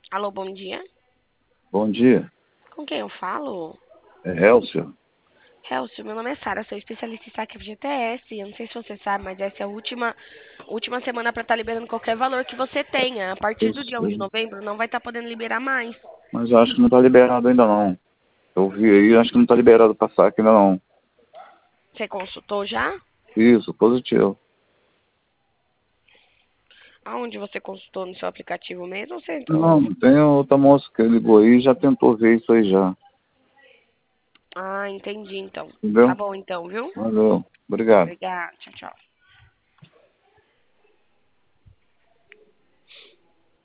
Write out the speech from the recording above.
Alô, bom dia. Bom dia, Com quem eu falo? é Hélcio. Helcio, meu nome é Sara, sou especialista em saque FGTS. Eu não sei se você sabe, mas essa é a última semana para estar liberando qualquer valor que você tenha. A partir Eu do dia 1 de sei, novembro não vai estar podendo liberar mais. mas eu acho que não está liberado ainda não. Eu vi aí, acho que não está liberado para saque ainda não. Você consultou já? Isso, positivo. Aonde você consultou no seu aplicativo mesmo? Ou você entrou? Não, tem outra moça que ligou aí e já tentou ver isso aí já. Ah, entendi então. Tá Entendeu? bom então, viu? Valeu, obrigado. Obrigada. Tchau, tchau.